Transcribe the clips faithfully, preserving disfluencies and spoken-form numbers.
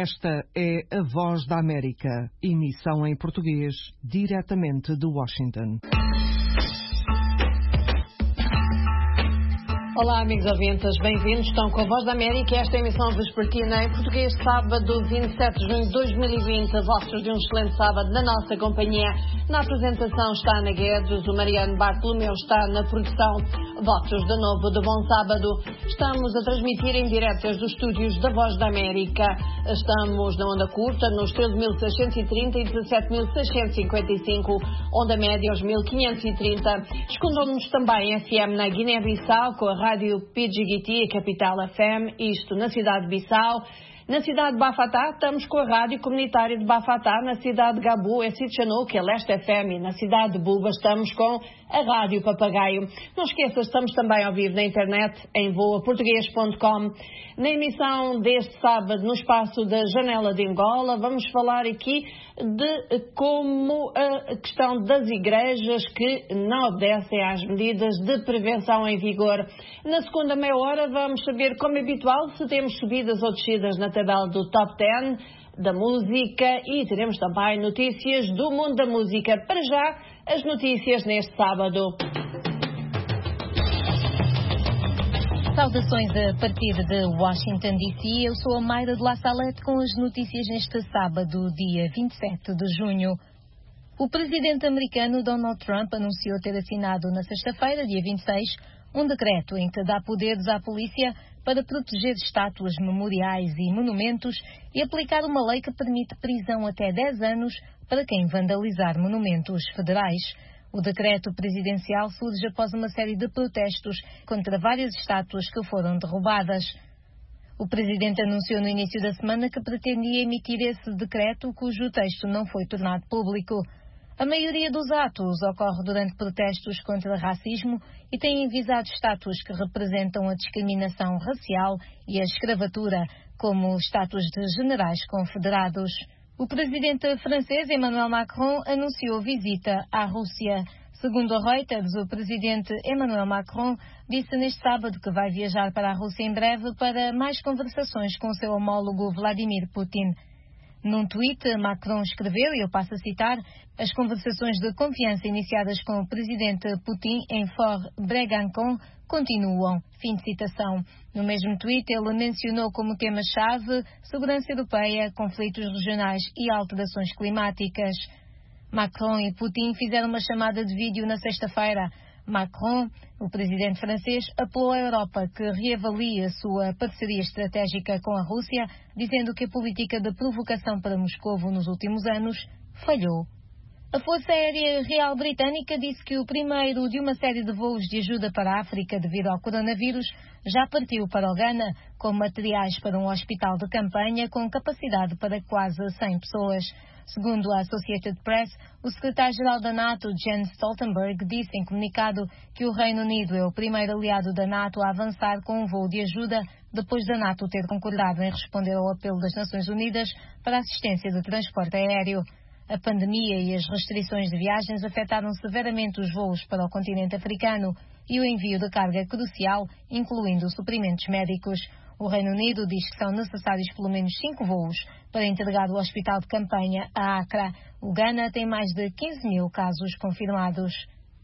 Esta é a Voz da América, emissão em português, diretamente de Washington. Olá, amigos ouvintes, bem-vindos. Estão com a Voz da América. Esta emissão vespertina em português, sábado vinte e sete de junho de dois mil e vinte. Votos de um excelente sábado na nossa companhia. Na apresentação está Ana Guedes, o Mariano Bartolomeu está na produção. Votos de novo de bom sábado. Estamos a transmitir em direto desde os estúdios da Voz da América. Estamos na onda curta, nos treze mil seiscentos e trinta e dezassete mil seiscentos e cinquenta e cinco, onda média aos mil quinhentos e trinta. Escondam-nos também F M na Guiné-Bissau com a Rádio P G G T, a Capital F M, isto na cidade de Bissau. Na cidade de Bafatá, estamos com a Rádio Comunitária de Bafatá. Na cidade de Gabu, é Sitchanu, que é Leste F M. E na cidade de Buba, estamos com a Rádio Papagaio. Não esqueça, estamos também ao vivo na internet, em voa português ponto com. Na emissão deste sábado, no espaço da Janela de Angola, vamos falar aqui de como a questão das igrejas que não obedecem às medidas de prevenção em vigor. Na segunda meia hora, vamos saber, como é habitual, se temos subidas ou descidas na tabela do Top dez da música e teremos também notícias do mundo da música. Para já, as notícias neste sábado. Saudações a partir de Washington, D C. Eu sou a Mayra de La Salette com as notícias neste sábado, dia vinte e sete de junho. O presidente americano Donald Trump anunciou ter assinado na sexta-feira, dia vinte e seis, um decreto em que dá poderes à polícia para proteger estátuas, memoriais e monumentos e aplicar uma lei que permite prisão até dez anos para quem vandalizar monumentos federais. O decreto presidencial surge após uma série de protestos contra várias estátuas que foram derrubadas. O presidente anunciou no início da semana que pretendia emitir esse decreto, cujo texto não foi tornado público. A maioria dos atos ocorre durante protestos contra racismo e tem visado estátuas que representam a discriminação racial e a escravatura, como estátuas de generais confederados. O presidente francês Emmanuel Macron anunciou visita à Rússia. Segundo a Reuters, o presidente Emmanuel Macron disse neste sábado que vai viajar para a Rússia em breve para mais conversações com seu homólogo Vladimir Putin. Num tweet, Macron escreveu, e eu passo a citar, as conversações de confiança iniciadas com o presidente Putin em Fort-Bregançon continuam. Fim de citação. No mesmo tweet, ele mencionou como tema-chave segurança europeia, conflitos regionais e alterações climáticas. Macron e Putin fizeram uma chamada de vídeo na sexta-feira. Macron, o presidente francês, apelou à Europa que reavalie a sua parceria estratégica com a Rússia, dizendo que a política de provocação para Moscovo nos últimos anos falhou. A Força Aérea Real Britânica disse que o primeiro de uma série de voos de ajuda para a África devido ao coronavírus já partiu para o Ghana, com materiais para um hospital de campanha com capacidade para quase cem pessoas. Segundo a Associated Press, o secretário-geral da NATO, Jens Stoltenberg, disse em comunicado que o Reino Unido é o primeiro aliado da NATO a avançar com um voo de ajuda depois da NATO ter concordado em responder ao apelo das Nações Unidas para a assistência de transporte aéreo. A pandemia e as restrições de viagens afetaram severamente os voos para o continente africano e o envio de carga crucial, incluindo suprimentos médicos. O Reino Unido diz que são necessários pelo menos cinco voos para entregar o hospital de campanha a Accra. O Ghana tem mais de quinze mil casos confirmados.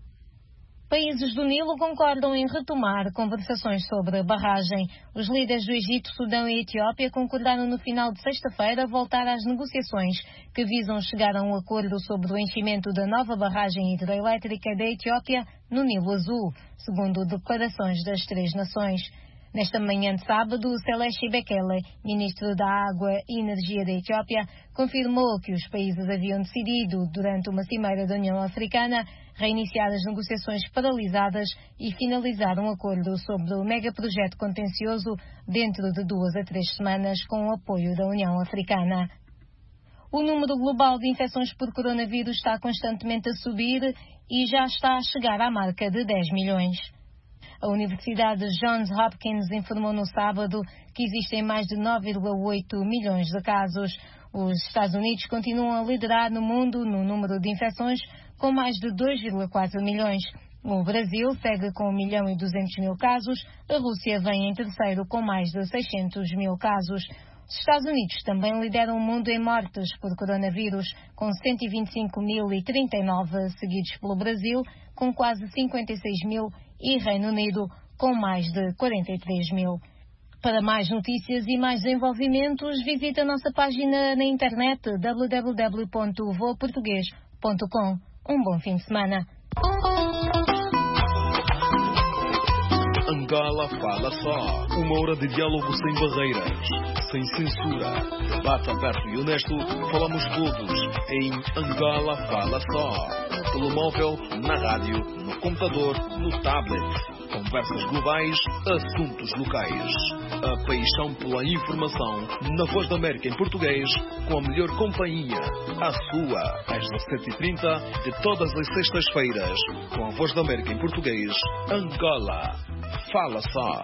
Países do Nilo concordam em retomar conversações sobre a barragem. Os líderes do Egito, Sudão e Etiópia concordaram no final de sexta-feira voltar às negociações que visam chegar a um acordo sobre o enchimento da nova barragem hidroelétrica da Etiópia no Nilo Azul, segundo declarações das três nações. Nesta manhã de sábado, Seleshi Bekele, ministro da Água e Energia da Etiópia, confirmou que os países haviam decidido, durante uma cimeira da União Africana, reiniciar as negociações paralisadas e finalizar um acordo sobre o megaprojeto contencioso dentro de duas a três semanas com o apoio da União Africana. O número global de infecções por coronavírus está constantemente a subir e já está a chegar à marca de dez milhões. A Universidade Johns Hopkins informou no sábado que existem mais de nove vírgula oito milhões de casos. Os Estados Unidos continuam a liderar no mundo no número de infecções, com mais de dois vírgula quatro milhões. O Brasil segue com um milhão e duzentos mil casos. A Rússia vem em terceiro com mais de seiscentos mil casos. Os Estados Unidos também lideram o mundo em mortes por coronavírus, com cento e vinte e cinco mil e trinta e nove, seguidos pelo Brasil, com quase cinquenta e seis mil, e Reino Unido, com mais de quarenta e três mil. Para mais notícias e mais desenvolvimentos, visite a nossa página na internet w w w ponto voa português ponto com. Um bom fim de semana. Angola Fala Só. Uma hora de diálogo sem barreiras, sem censura. Debate aberto e honesto. Falamos todos em Angola Fala Só. No telemóvel, na rádio, no computador, no tablet. Conversas globais, assuntos locais. A paixão pela informação na Voz da América em português, com a melhor companhia. A sua, às dezassete e trinta, de todas as sextas-feiras, com a Voz da América em português, Angola Fala Só.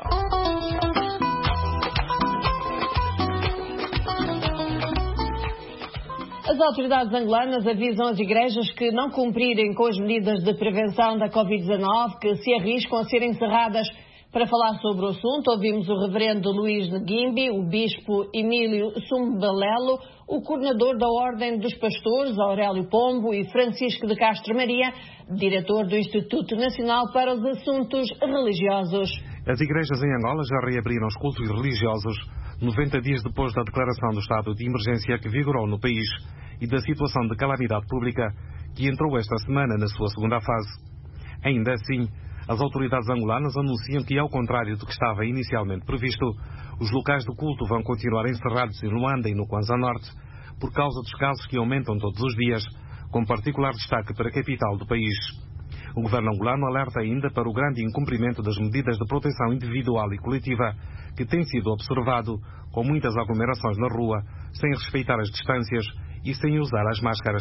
As autoridades angolanas avisam as igrejas que não cumprirem com as medidas de prevenção da covid dezanove que se arriscam a ser encerradas. Para falar sobre o assunto, ouvimos o reverendo Luís Nguimbi, o bispo Emílio Sumbalelo, o coordenador da Ordem dos Pastores, Aurélio Pombo, e Francisco de Castro Maria, diretor do Instituto Nacional para os Assuntos Religiosos. As igrejas em Angola já reabriram os cultos religiosos noventa dias depois da declaração do estado de emergência que vigorou no país e da situação de calamidade pública que entrou esta semana na sua segunda fase. Ainda assim, as autoridades angolanas anunciam que, ao contrário do que estava inicialmente previsto, os locais de culto vão continuar encerrados em Luanda e no Kwanza Norte por causa dos casos que aumentam todos os dias, com particular destaque para a capital do país. O governo angolano alerta ainda para o grande incumprimento das medidas de proteção individual e coletiva que tem sido observado, com muitas aglomerações na rua, sem respeitar as distâncias e sem usar as máscaras.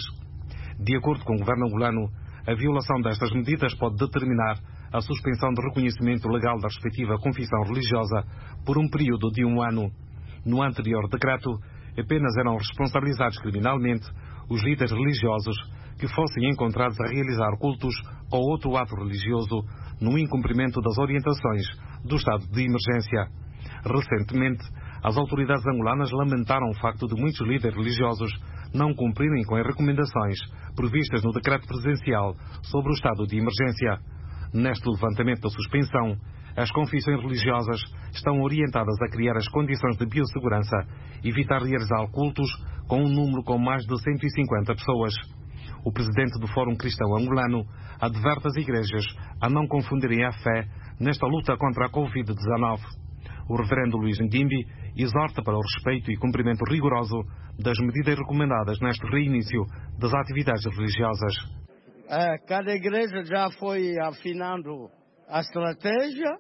De acordo com o governo angolano, a violação destas medidas pode determinar a suspensão de reconhecimento legal da respectiva confissão religiosa por um período de um ano. No anterior decreto, apenas eram responsabilizados criminalmente os líderes religiosos que fossem encontrados a realizar cultos ou outro ato religioso no incumprimento das orientações do estado de emergência. Recentemente, as autoridades angolanas lamentaram o facto de muitos líderes religiosos não cumprirem com as recomendações previstas no decreto presidencial sobre o estado de emergência. Neste levantamento da suspensão, as confissões religiosas estão orientadas a criar as condições de biossegurança e evitar realizar cultos com um número com mais de cento e cinquenta pessoas. O presidente do Fórum Cristão Angolano adverte as igrejas a não confundirem a fé nesta luta contra a covid dezanove. O reverendo Luís Nguimbi exorta para o respeito e cumprimento rigoroso das medidas recomendadas neste reinício das atividades religiosas. É, cada igreja já foi afinando a estratégia,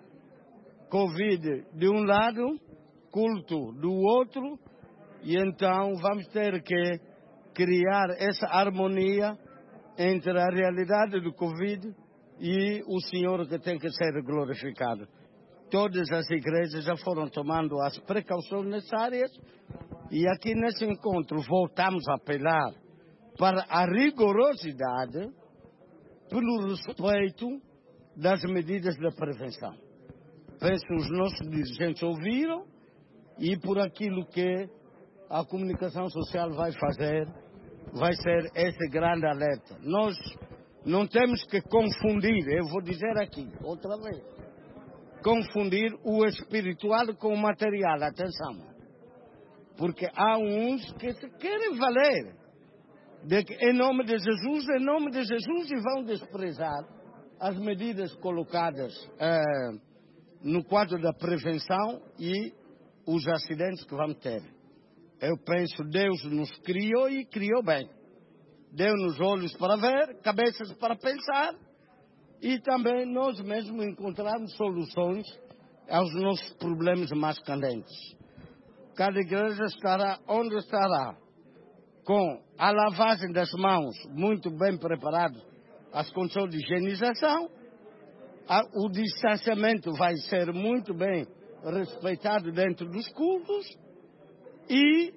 Covid de um lado, culto do outro, e então vamos ter que criar essa harmonia entre a realidade do Covid e o Senhor que tem que ser glorificado. Todas as igrejas já foram tomando as precauções necessárias e aqui nesse encontro voltamos a apelar para a rigorosidade pelo respeito das medidas de prevenção. Penso que os nossos dirigentes ouviram e por aquilo que a comunicação social vai fazer, vai ser esse grande alerta. Nós não temos que confundir, eu vou dizer aqui, outra vez, confundir o espiritual com o material, atenção. Porque há uns que se querem valer de que, em nome de Jesus, em nome de Jesus, e vão desprezar as medidas colocadas eh, no quadro da prevenção e os acidentes que vamos ter. Eu penso que Deus nos criou e criou bem. Deu-nos olhos para ver, cabeças para pensar e também nós mesmos encontrarmos soluções aos nossos problemas mais candentes. Cada igreja estará onde estará, com a lavagem das mãos muito bem preparado, as condições de higienização, a, o distanciamento vai ser muito bem respeitado dentro dos cultos e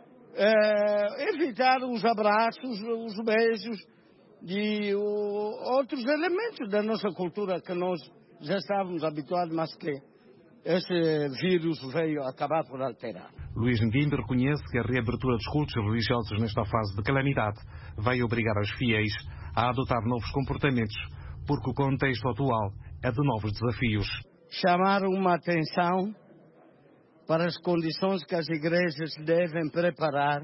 é, evitar os abraços, os beijos e o, outros elementos da nossa cultura que nós já estávamos habituados, mas que esse vírus veio acabar por alterar. Luís Ndimbe reconhece que a reabertura dos cultos religiosos nesta fase de calamidade vai obrigar os fiéis a adotar novos comportamentos, porque o contexto atual é de novos desafios. Chamar uma atenção para as condições que as igrejas devem preparar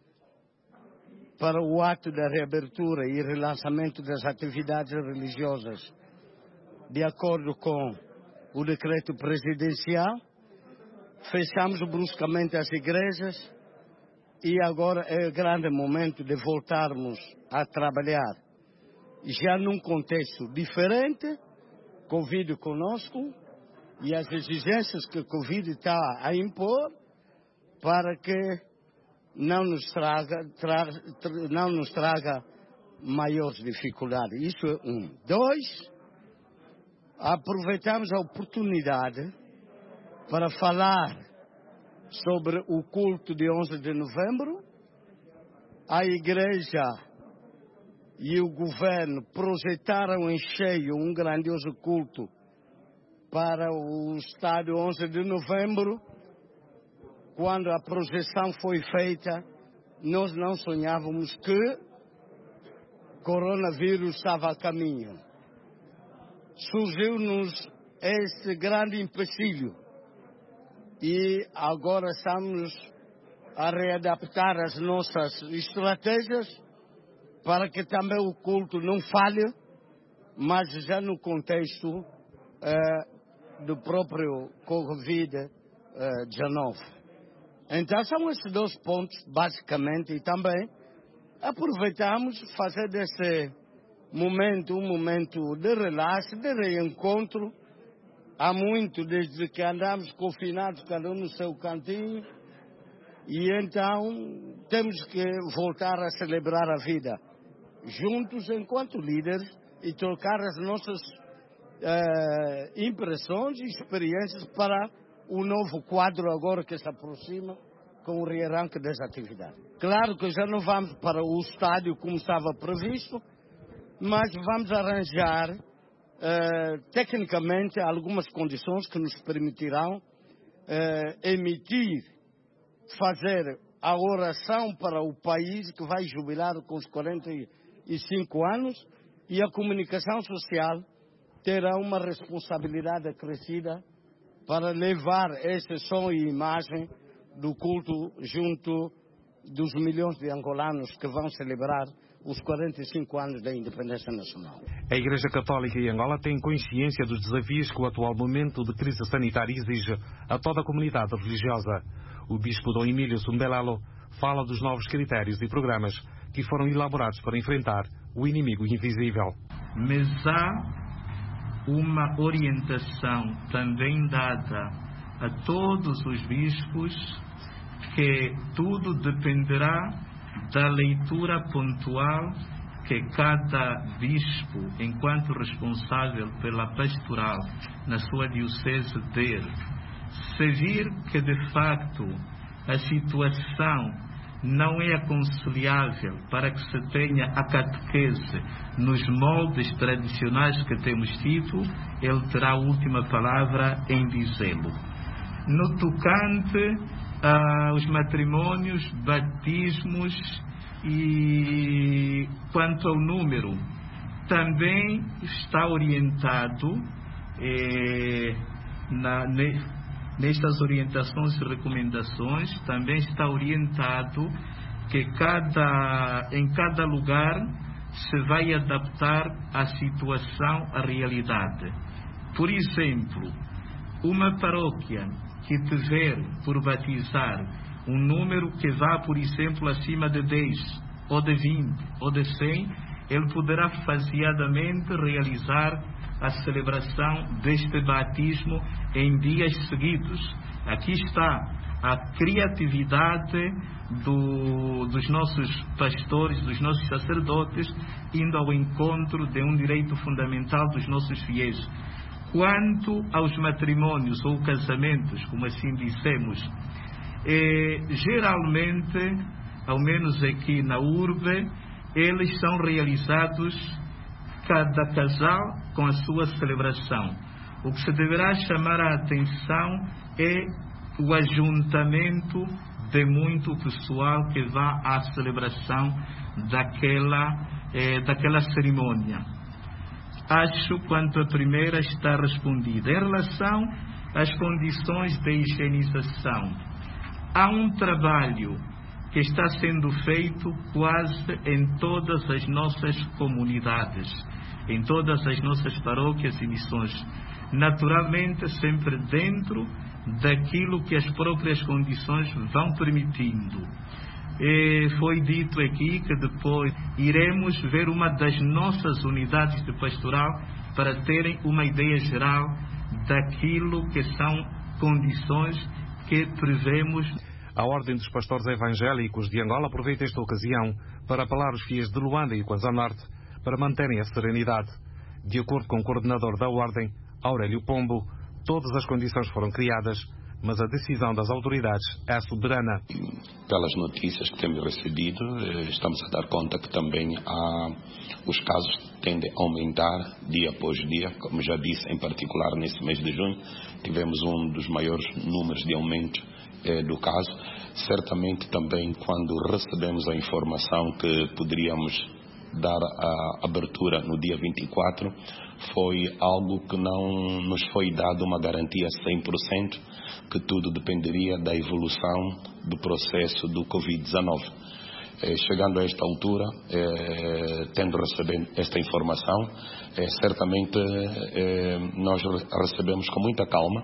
para o ato da reabertura e relançamento das atividades religiosas, de acordo com o decreto presidencial. Fechamos bruscamente as igrejas e agora é o grande momento de voltarmos a trabalhar, já num contexto diferente, Covid conosco, e as exigências que o Covid está a impor para que não nos traga, tra, tra, não nos traga maiores dificuldades. Isso é um. Dois, aproveitamos a oportunidade para falar sobre o culto de onze de novembro. A igreja e o governo projetaram em cheio um grandioso culto para o estádio onze de novembro. Quando a projeção foi feita, nós não sonhávamos que o coronavírus estava a caminho. Surgiu-nos esse grande empecilho e agora estamos a readaptar as nossas estratégias para que também o culto não falhe, mas já no contexto eh, do próprio Covid dezenove. Então são esses dois pontos, basicamente, e também aproveitamos fazer desse momento um momento de relaxo, de reencontro. Há muito, desde que andamos confinados, cada um no seu cantinho, e então temos que voltar a celebrar a vida, juntos enquanto líderes, e trocar as nossas uh, impressões e experiências para o novo quadro agora que se aproxima com o rearranque das atividades. Claro que já não vamos para o estádio como estava previsto, mas vamos arranjar uh, tecnicamente algumas condições que nos permitirão uh, emitir, fazer a oração para o país que vai jubilar com os quarenta e cinco anos, e a comunicação social terá uma responsabilidade acrescida para levar esse som e imagem do culto junto dos milhões de angolanos que vão celebrar os quarenta e cinco anos da independência nacional. A Igreja Católica em Angola tem consciência dos desafios que o atual momento de crise sanitária exige a toda a comunidade religiosa. O bispo Dom Emílio Sumbelelo fala dos novos critérios e programas que foram elaborados para enfrentar o inimigo invisível. Mas há uma orientação também dada a todos os bispos que tudo dependerá da leitura pontual que cada bispo, enquanto responsável pela pastoral na sua diocese, der. Se vir que de facto a situação não é aconselhável para que se tenha a catequese nos moldes tradicionais que temos tido, ele terá a última palavra em dizê-lo. No tocante aos matrimônios, batismos e quanto ao número, também está orientado eh, na, ne, nestas orientações e recomendações, também está orientado que cada, em cada lugar se vai adaptar à situação, à realidade. Por exemplo, uma paróquia que tiver por batizar um número que vá, por exemplo, acima de dez, ou de vinte, ou de cem, ele poderá faseadamente realizar a celebração deste batismo em dias seguidos. Aqui está a criatividade do, dos nossos pastores, dos nossos sacerdotes, indo ao encontro de um direito fundamental dos nossos fiéis. Quanto aos matrimônios ou casamentos, como assim dissemos, eh, geralmente, ao menos aqui na urbe, eles são realizados cada casal com a sua celebração. O que se deverá chamar a atenção é o ajuntamento de muito pessoal que vá à celebração daquela, eh, daquela cerimônia. Acho quanto a primeira está respondida. Em relação às condições de higienização, há um trabalho que está sendo feito quase em todas as nossas comunidades, em todas as nossas paróquias e missões, naturalmente sempre dentro daquilo que as próprias condições vão permitindo. E foi dito aqui que depois iremos ver uma das nossas unidades de pastoral para terem uma ideia geral daquilo que são condições que prevemos. A Ordem dos Pastores Evangélicos de Angola aproveita esta ocasião para apelar os fiéis de Luanda e Kwanza Norte para manterem a serenidade. De acordo com o coordenador da Ordem, Aurélio Pombo, todas as condições foram criadas, mas a decisão das autoridades é soberana. Pelas notícias que temos recebido, estamos a dar conta que também há, os casos tendem a aumentar dia após dia. Como já disse, em particular nesse mês de junho, tivemos um dos maiores números de aumento eh, do caso. Certamente também quando recebemos a informação que poderíamos dar a abertura no dia vinte e quatro, foi algo que não nos foi dado uma garantia cem por cento, que tudo dependeria da evolução do processo do covid dezenove. Eh, chegando a esta altura, eh, tendo recebido esta informação, eh, certamente eh, nós recebemos com muita calma,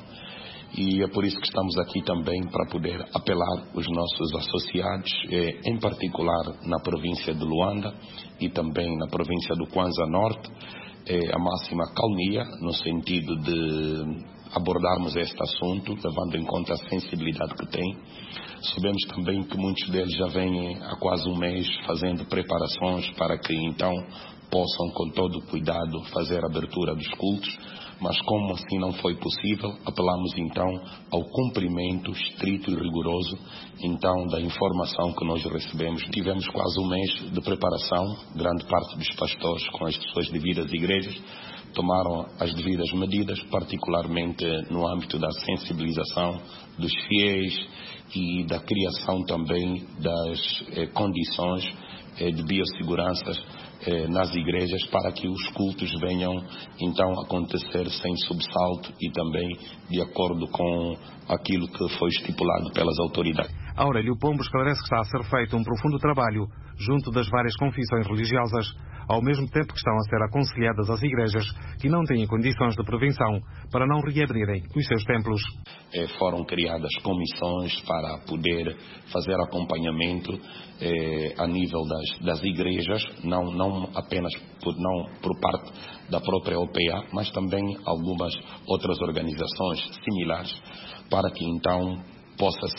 e é por isso que estamos aqui também para poder apelar os nossos associados, eh, em particular na província de Luanda e também na província do Kwanza Norte, eh, a máxima calmia no sentido de abordarmos este assunto, levando em conta a sensibilidade que tem. Sabemos também que muitos deles já vêm há quase um mês fazendo preparações para que então possam com todo o cuidado fazer a abertura dos cultos, mas como assim não foi possível, apelamos então ao cumprimento estrito e rigoroso então da informação que nós recebemos. Tivemos quase um mês de preparação, grande parte dos pastores com as suas devidas igrejas tomaram as devidas medidas, particularmente no âmbito da sensibilização dos fiéis e da criação também das eh, condições eh, de biossegurança eh, nas igrejas para que os cultos venham então acontecer sem sobressalto e também de acordo com aquilo que foi estipulado pelas autoridades. Aurélio Pombo esclarece que está a ser feito um profundo trabalho junto das várias confissões religiosas, ao mesmo tempo que estão a ser aconselhadas as igrejas que não têm condições de prevenção para não reabrirem os seus templos. Eh, foram criadas comissões para poder fazer acompanhamento eh, a nível das, das igrejas, não, não apenas por, não por parte da própria O P A, mas também algumas outras organizações similares, para que então possa-se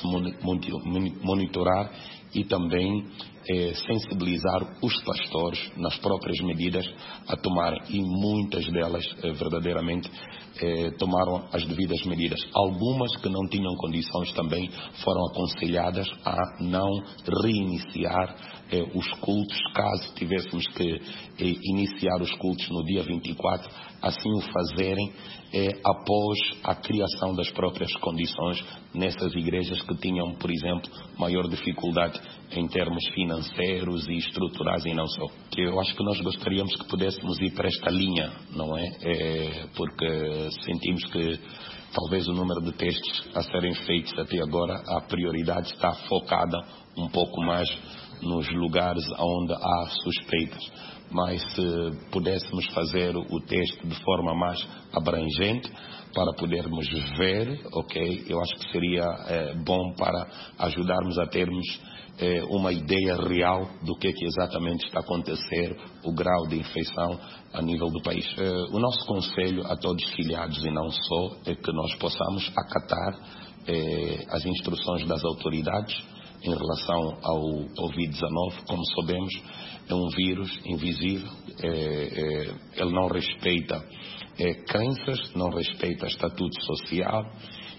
monitorar e também eh, sensibilizar os pastores nas próprias medidas a tomar, e muitas delas eh, verdadeiramente eh, tomaram as devidas medidas. Algumas que não tinham condições também foram aconselhadas a não reiniciar eh, os cultos, caso tivéssemos que eh, iniciar os cultos no dia vinte e quatro, assim o fazerem eh, após a criação das próprias condições nessas igrejas que tinham, por exemplo, maior dificuldade em termos financeiros e estruturais e não só. Eu acho que nós gostaríamos que pudéssemos ir para esta linha, não é? é porque sentimos que talvez o número de testes a serem feitos até agora, a prioridade está focada um pouco mais nos lugares onde há suspeitas. Mas se pudéssemos fazer o teste de forma mais abrangente, para podermos ver, ok, eu acho que seria é, bom para ajudarmos a termos é, uma ideia real do que é que exatamente está a acontecer, o grau de infecção a nível do país. É, o nosso conselho a todos os filiados e não só é que nós possamos acatar é, as instruções das autoridades em relação ao covid dezenove. Como sabemos, é um vírus invisível, é, é, ele não respeita é, crenças, não respeita estatuto social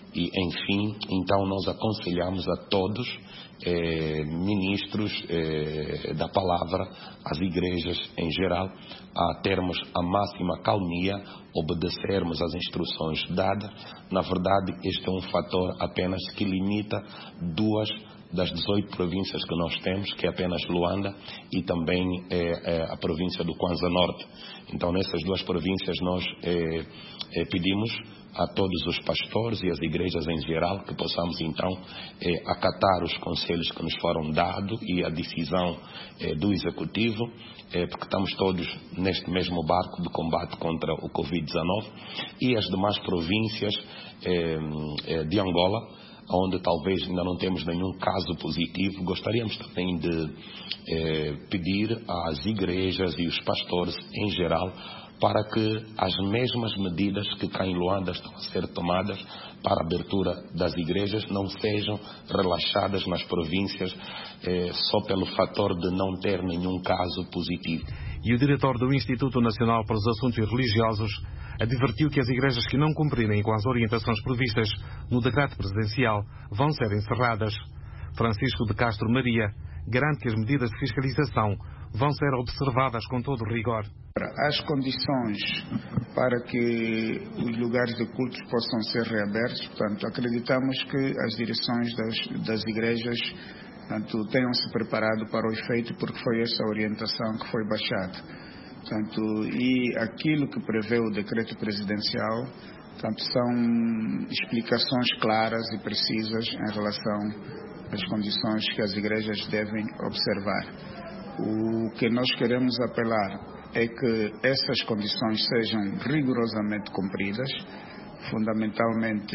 E, enfim, então nós aconselhamos a todos, eh, ministros eh, da palavra, as igrejas em geral, a termos a máxima calmia, obedecermos às instruções dadas. Na verdade, este é um fator apenas que limita duas das dezoito províncias que nós temos, que é apenas Luanda e também eh, eh, a província do Kwanza Norte. Então, nessas duas províncias nós eh, eh, pedimos a todos os pastores e as igrejas em geral que possamos então eh, acatar os conselhos que nos foram dados e a decisão eh, do Executivo, eh, porque estamos todos neste mesmo barco de combate contra o covid dezenove, e as demais províncias eh, eh, de Angola, onde talvez ainda não temos nenhum caso positivo. Gostaríamos também de eh, pedir às igrejas e os pastores em geral para que as mesmas medidas que cá em Luanda estão a ser tomadas para a abertura das igrejas não sejam relaxadas nas províncias eh, só pelo fator de não ter nenhum caso positivo. E o diretor do Instituto Nacional para os Assuntos Religiosos advertiu que as igrejas que não cumprirem com as orientações previstas no decreto presidencial vão ser encerradas. Francisco de Castro Maria garante que as medidas de fiscalização vão ser observadas com todo o rigor. As condições para que os lugares de culto possam ser reabertos, portanto, acreditamos que as direções das, das igrejas portanto, tenham se preparado para o efeito, porque foi essa orientação que foi baixada. Portanto, e aquilo que prevê o decreto presidencial, portanto, são explicações claras e precisas em relação às condições que as igrejas devem observar. O que nós queremos apelar é que essas condições sejam rigorosamente cumpridas, fundamentalmente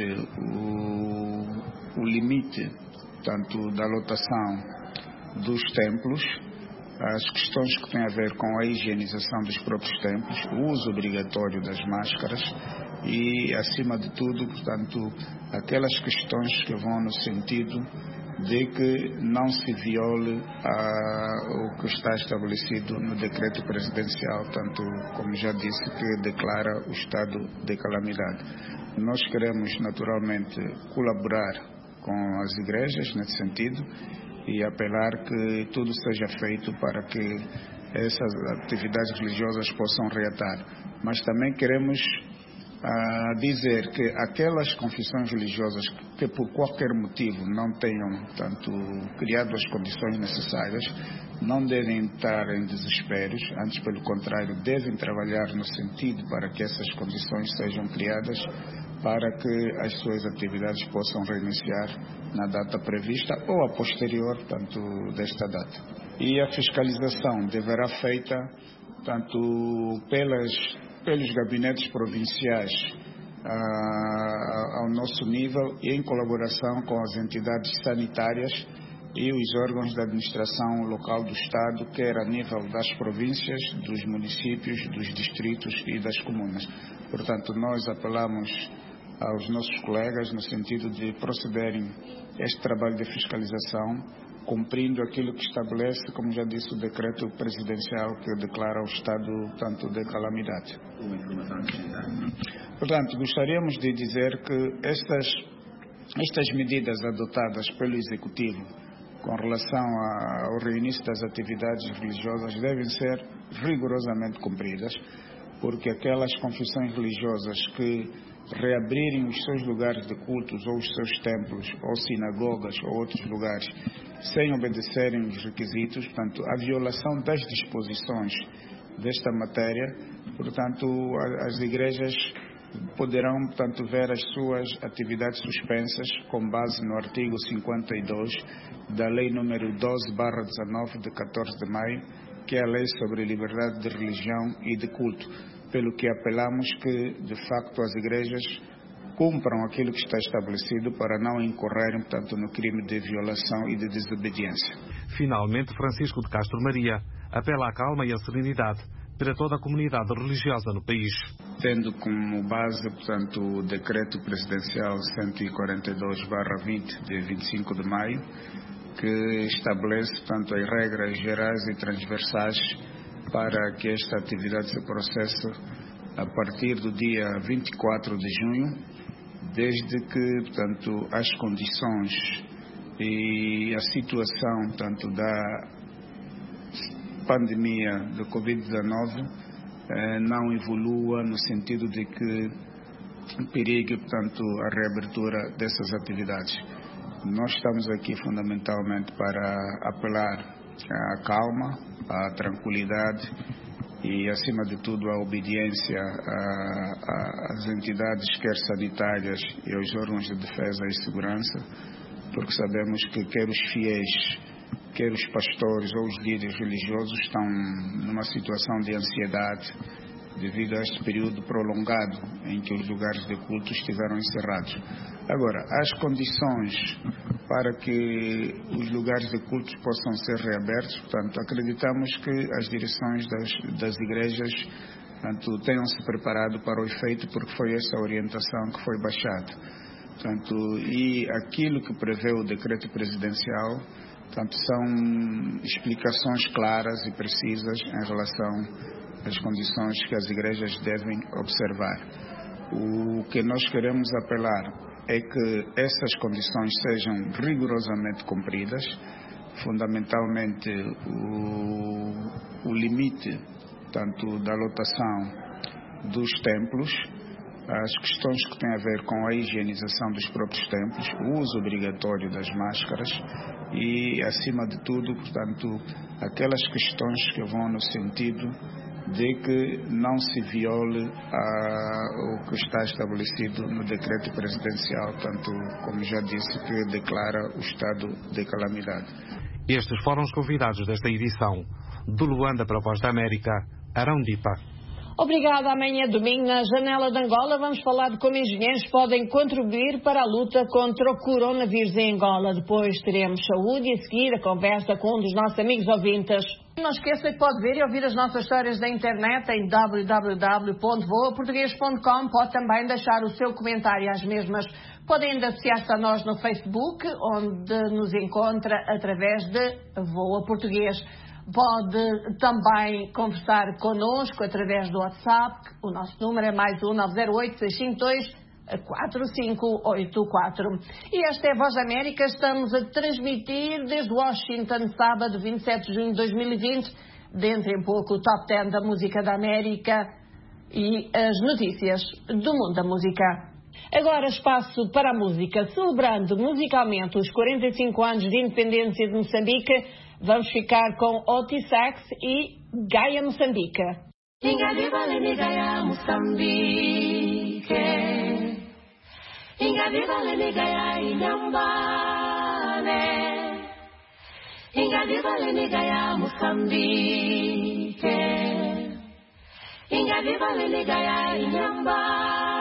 o, o limite, portanto, da lotação dos templos, as questões que têm a ver com a higienização dos próprios templos, o uso obrigatório das máscaras e, acima de tudo, portanto, aquelas questões que vão no sentido de que não se viole a, o que está estabelecido no decreto presidencial, tanto como já disse, que declara o estado de calamidade. Nós queremos naturalmente colaborar com as igrejas nesse sentido e apelar que tudo seja feito para que essas atividades religiosas possam reatar. Mas também queremos a dizer que aquelas confissões religiosas que por qualquer motivo não tenham, tanto criado as condições necessárias, não devem estar em desesperos, antes pelo contrário, devem trabalhar no sentido para que essas condições sejam criadas para que as suas atividades possam reiniciar na data prevista ou a posterior, tanto desta data. E a fiscalização deverá ser feita tanto pelas pelos gabinetes provinciais ah, ao nosso nível e em colaboração com as entidades sanitárias e os órgãos da administração local do Estado, quer a nível das províncias, dos municípios, dos distritos e das comunas. Portanto, nós apelamos aos nossos colegas no sentido de procederem este trabalho de fiscalização, cumprindo aquilo que estabelece, como já disse, o decreto presidencial que declara o estado tanto de calamidade. Portanto, gostaríamos de dizer que estas, estas medidas adotadas pelo Executivo com relação ao reinício das atividades religiosas devem ser rigorosamente cumpridas, porque aquelas confissões religiosas que reabrirem os seus lugares de cultos ou os seus templos ou sinagogas ou outros lugares sem obedecerem os requisitos, portanto, a violação das disposições desta matéria, portanto, as igrejas poderão, portanto, ver as suas atividades suspensas com base no artigo cinquenta e dois da Lei número doze barra dezenove de catorze de maio, que é a Lei sobre Liberdade de Religião e de Culto, pelo que apelamos que, de facto, as igrejas cumpram aquilo que está estabelecido para não incorrerem, portanto, no crime de violação e de desobediência. Finalmente, Francisco de Castro Maria apela à calma e à serenidade para toda a comunidade religiosa no país. Tendo como base, portanto, o decreto presidencial cento e quarenta e dois barra vinte, de vinte e cinco de maio, que estabelece, portanto, as regras gerais e transversais para que esta atividade se processe a partir do dia vinte e quatro de junho desde que, portanto, as condições e a situação, tanto da pandemia do covid dezenove eh, não evolua no sentido de que perigue, portanto, a reabertura dessas atividades. Nós estamos aqui fundamentalmente para apelar à calma, à tranquilidade e, acima de tudo, à obediência às entidades, quer sanitárias e aos órgãos de defesa e segurança, porque sabemos que quer os fiéis, quer os pastores ou os líderes religiosos estão numa situação de ansiedade devido a este período prolongado em que os lugares de culto estiveram encerrados. Agora, as condições para que os lugares de culto possam ser reabertos, portanto, acreditamos que as direções das, das igrejas, portanto, tenham se preparado para o efeito, porque foi essa a orientação que foi baixada. Portanto, e aquilo que prevê o decreto presidencial, portanto, são explicações claras e precisas em relação às condições que as igrejas devem observar. O que nós queremos apelar é que essas condições sejam rigorosamente cumpridas, fundamentalmente o, o limite, tanto da lotação dos templos, as questões que têm a ver com a higienização dos próprios templos, o uso obrigatório das máscaras e, acima de tudo, portanto, aquelas questões que vão no sentido de que não se viole a, o que está estabelecido no decreto presidencial, tanto como já disse, que declara o estado de calamidade. Estes foram os convidados desta edição. Do Luanda para a Voz da América, Arão Dipa. Obrigada. Amanhã, domingo, na Janela de Angola, vamos falar de como engenheiros podem contribuir para a luta contra o coronavírus em Angola. Depois teremos saúde e a seguir a conversa com um dos nossos amigos ouvintes. Não esqueça que pode ver e ouvir as nossas histórias da internet em w w w ponto voa português ponto com. Pode também deixar o seu comentário às mesmas. Podem ainda associar-se a nós no Facebook, onde nos encontra através de Voa Português. Pode também conversar connosco através do WhatsApp. O nosso número é mais um nove zero oito, seis cinco dois, quatro cinco oito quatro. E esta é a Voz da América. Estamos a transmitir desde Washington, sábado vinte e sete de junho de dois mil e vinte. Dentro em pouco o Top dez da Música da América e as notícias do mundo da música. Agora espaço para a música. Celebrando musicalmente os quarenta e cinco anos de independência de Moçambique, vamos ficar com Otis Sax e Gaia Moçambique. Inga viva Gaia Moçambique, Inga viva Gaia Inhambane, Inga viva Gaia Moçambique, Inga viva Gaia Inhambane.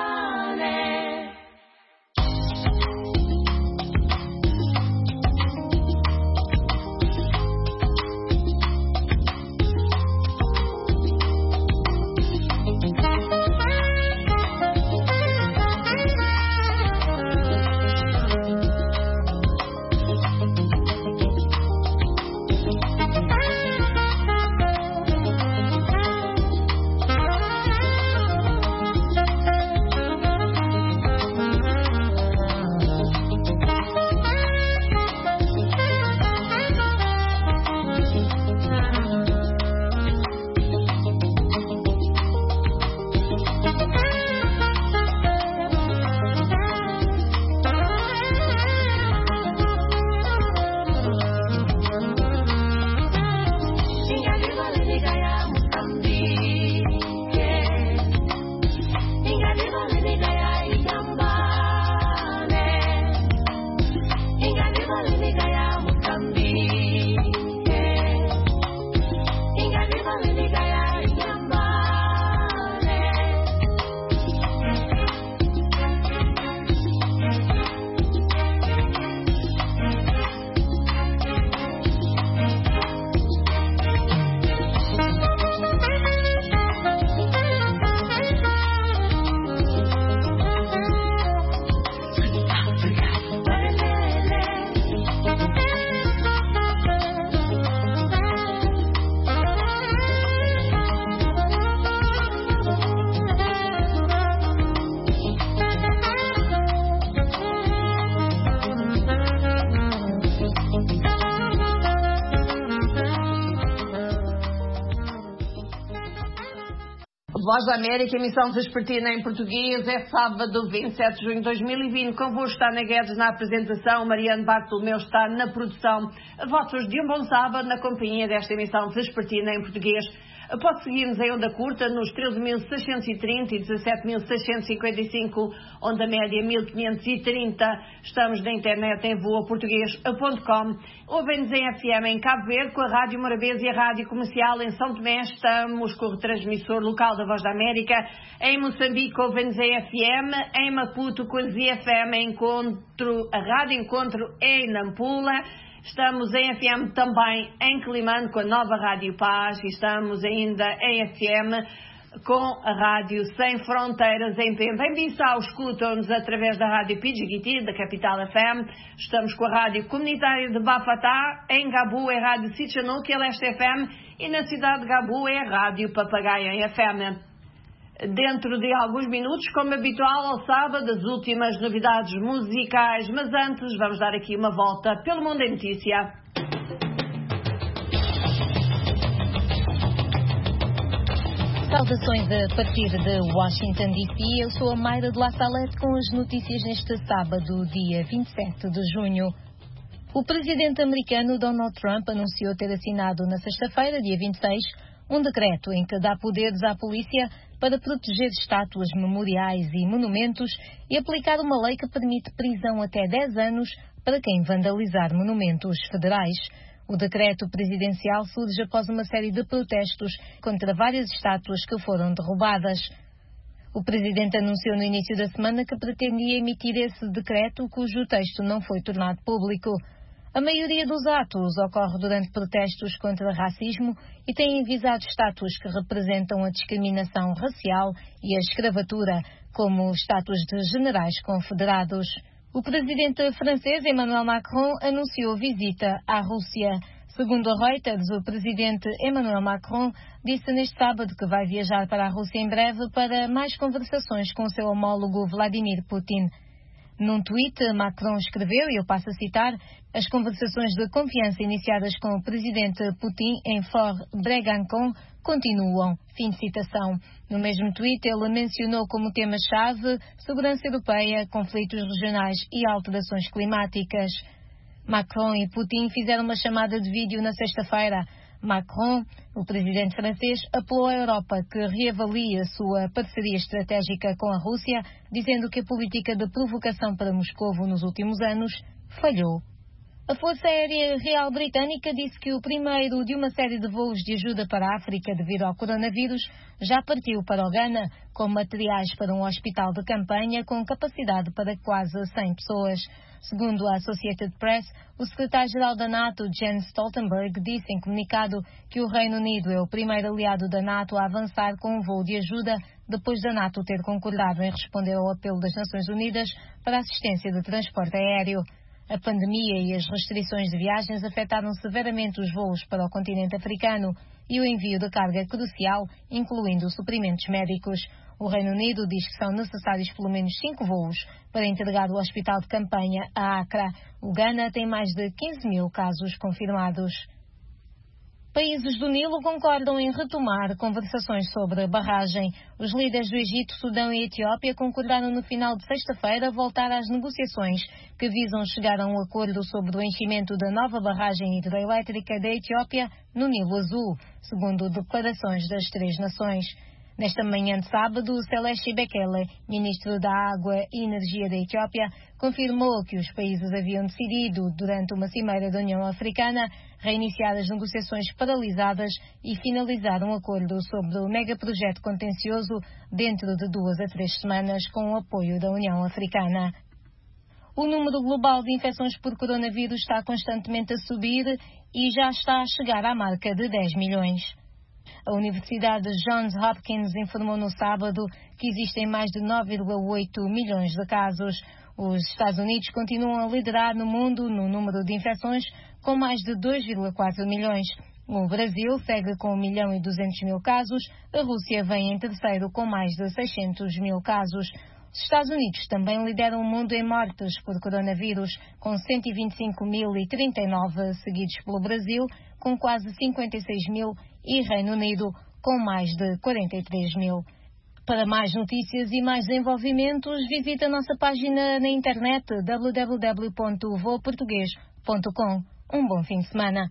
Voz da América, emissão vespertina em português. É sábado, vinte e sete de junho de dois mil e vinte. Convosco está Ana Guedes na apresentação, Mariano Bartolomeu está na produção. Votos de um bom sábado na companhia desta emissão vespertina em português. Pode seguir-nos em onda curta nos treze mil seiscentos e trinta e dezassete mil seiscentos e cinquenta e cinco, onda média mil quinhentos e trinta. Estamos na internet em voa português ponto com. Ouvem-nos em F M em Cabo Verde com a Rádio Morabeza e a Rádio Comercial em São Tomé. Estamos com o retransmissor local da Voz da América. Em Moçambique ouvem-nos em F M. Em Maputo com a Z F M Encontro, a Rádio Encontro em Nampula. Estamos em F M também em Climane com a nova Rádio Paz e estamos ainda em F M com a Rádio Sem Fronteiras em Pemba. Em Bissau escutam-nos através da Rádio Pidjigiti, da Capital F M. Estamos com a Rádio Comunitária de Bafatá. Em Gabu é a Rádio Sitchanou, que é Leste F M. E na cidade de Gabu é a Rádio Papagaia em F M. Dentro de alguns minutos, como habitual ao sábado, as últimas novidades musicais. Mas antes, vamos dar aqui uma volta pelo mundo em notícia. Saudações a partir de Washington D C. Eu sou a Mayra de La Salette com as notícias neste sábado, dia vinte e sete de junho. O presidente americano Donald Trump anunciou ter assinado na sexta-feira, dia vinte e seis, um decreto em que dá poderes à polícia para proteger estátuas, memoriais e monumentos e aplicar uma lei que permite prisão até dez anos para quem vandalizar monumentos federais. O decreto presidencial surge após uma série de protestos contra várias estátuas que foram derrubadas. O presidente anunciou no início da semana que pretendia emitir esse decreto, cujo texto não foi tornado público. A maioria dos atos ocorre durante protestos contra racismo e têm visado estátuas que representam a discriminação racial e a escravatura, como estátuas de generais confederados. O presidente francês Emmanuel Macron anunciou visita à Rússia. Segundo a Reuters, o presidente Emmanuel Macron disse neste sábado que vai viajar para a Rússia em breve para mais conversações com o seu homólogo Vladimir Putin. Num tweet, Macron escreveu, e eu passo a citar, as conversações de confiança iniciadas com o presidente Putin em Fort-Bregancon continuam. Fim de citação. No mesmo tweet, ele mencionou como tema-chave segurança europeia, conflitos regionais e alterações climáticas. Macron e Putin fizeram uma chamada de vídeo na sexta-feira. Macron, o presidente francês, apelou à Europa que reavalie a sua parceria estratégica com a Rússia, dizendo que a política de provocação para Moscovo nos últimos anos falhou. A Força Aérea Real Britânica disse que o primeiro de uma série de voos de ajuda para a África devido ao coronavírus já partiu para o Ghana, com materiais para um hospital de campanha com capacidade para quase cem pessoas. Segundo a Associated Press, o secretário-geral da NATO, Jens Stoltenberg, disse em comunicado que o Reino Unido é o primeiro aliado da NATO a avançar com um voo de ajuda depois da NATO ter concordado em responder ao apelo das Nações Unidas para a assistência de transporte aéreo. A pandemia e as restrições de viagens afetaram severamente os voos para o continente africano e o envio de carga crucial, incluindo suprimentos médicos. O Reino Unido diz que são necessários pelo menos cinco voos para entregar o hospital de campanha a Accra. O Ghana tem mais de quinze mil casos confirmados. Países do Nilo concordam em retomar conversações sobre a barragem. Os líderes do Egito, Sudão e Etiópia concordaram no final de sexta-feira voltar às negociações que visam chegar a um acordo sobre o enchimento da nova barragem hidroelétrica da Etiópia no Nilo Azul, segundo declarações das três nações. Nesta manhã de sábado, Celeste Bekele, ministro da Água e Energia da Etiópia, confirmou que os países haviam decidido, durante uma cimeira da União Africana, reiniciar as negociações paralisadas e finalizar um acordo sobre o megaprojeto contencioso dentro de duas a três semanas com o apoio da União Africana. O número global de infecções por coronavírus está constantemente a subir e já está a chegar à marca de dez milhões. A Universidade Johns Hopkins informou no sábado que existem mais de nove vírgula oito milhões de casos. Os Estados Unidos continuam a liderar no mundo no número de infecções, com mais de dois vírgula quatro milhões. O Brasil segue com um milhão e duzentos mil casos. A Rússia vem em terceiro com mais de seiscentos mil casos. Os Estados Unidos também lideram o mundo em mortes por coronavírus, com cento e vinte e cinco mil e trinta e nove, seguidos pelo Brasil, com quase cinquenta e seis mil, e Reino Unido, com mais de quarenta e três mil. Para mais notícias e mais desenvolvimentos, visite a nossa página na internet w w w ponto voa português ponto com. Um bom fim de semana.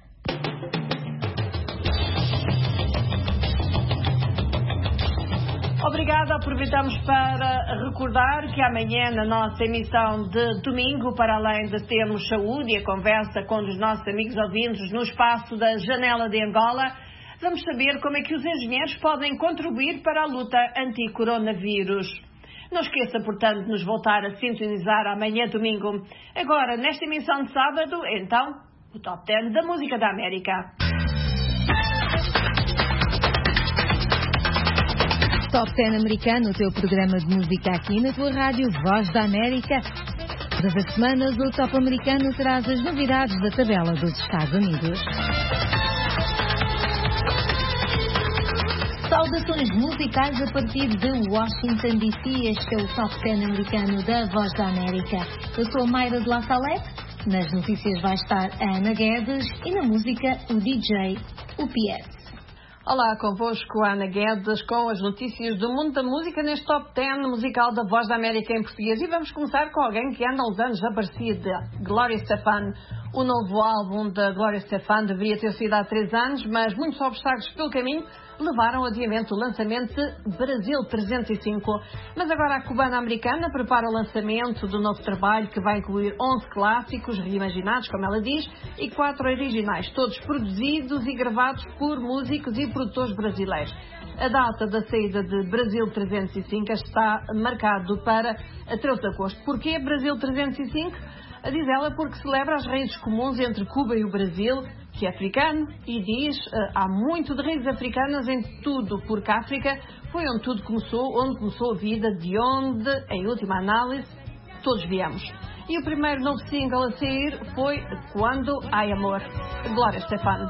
Obrigada. Aproveitamos para recordar que amanhã, na nossa emissão de domingo, para além de termos saúde e a conversa com os nossos amigos ouvintes no espaço da Janela de Angola, vamos saber como é que os engenheiros podem contribuir para a luta anti-coronavírus. Não esqueça, portanto, de nos voltar a sintonizar amanhã, domingo. Agora, nesta emissão de sábado, então, o Top dez da Música da América. Top dez americano, o teu programa de música aqui na tua rádio Voz da América. Todas as semanas o Top americano traz as novidades da tabela dos Estados Unidos. Saudações musicais a partir de Washington D C. Este é o Top dez americano da Voz da América. Eu sou a Mayra de La Salette. Nas notícias vai estar a Ana Guedes e na música o D J, o P S. Olá, convosco Ana Guedes com as notícias do mundo da música neste Top dez musical da Voz da América em português. E vamos começar com alguém que anda há uns anos aparecida, Gloria Estefan. O novo álbum da Gloria Estefan deveria ter sido há três anos, mas muitos obstáculos pelo caminho levaram ao adiamento do lançamento de Brasil trezentos e cinco. Mas agora a cubana-americana prepara o lançamento do novo trabalho que vai incluir onze clássicos reimaginados, como ela diz, e quatro originais, todos produzidos e gravados por músicos e produtores brasileiros. A data da saída de Brasil trezentos e cinco está marcado para treze de agosto. Porquê Brasil trezentos e cinco? Diz ela porque celebra as raízes comuns entre Cuba e o Brasil, que é africano, e diz há muito de raízes africanas em tudo, porque a África foi onde tudo começou, onde começou a vida, de onde, em última análise, todos viemos. E o primeiro novo single a sair foi Quando Há Amor, Gloria Estefan.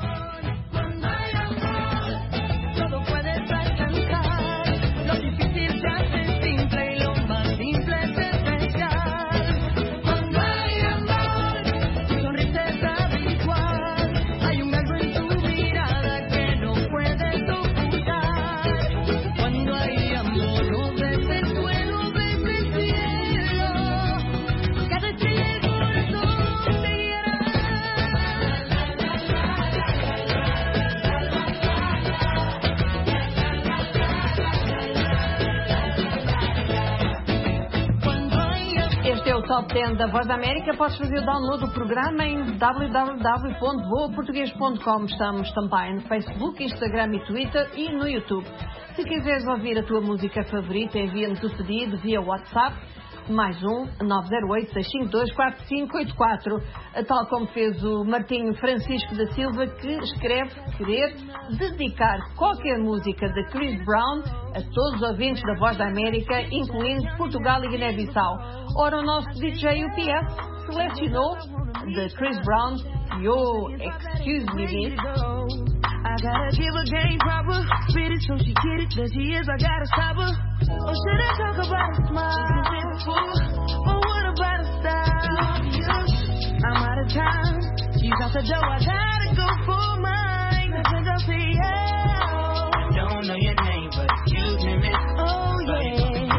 Top dez da Voz da América. Podes fazer o download do programa em w w w ponto voa português ponto com. Estamos também no Facebook, Instagram e Twitter e no YouTube. Se quiseres ouvir a tua música favorita, envia-nos o pedido via WhatsApp mais um nove zero oito, seis cinco dois, quatro cinco oito quatro, tal como fez o Martinho Francisco da Silva, que escreve querer dedicar qualquer música de Chris Brown a todos os ouvintes da Voz da América, incluindo Portugal e Guiné-Bissau. Ora, o nosso D J U P S selecionou de Chris Brown Yo, Excuse Me Miss. I gotta give a game proper, spit it so she get it, there she is, I gotta stop her. Or should I talk about a smile? Or what about a style? I'm out of time, she's out the door, I gotta go for mine. I think I'll say yeah. I don't know your name, but excuse me, miss. Oh yeah.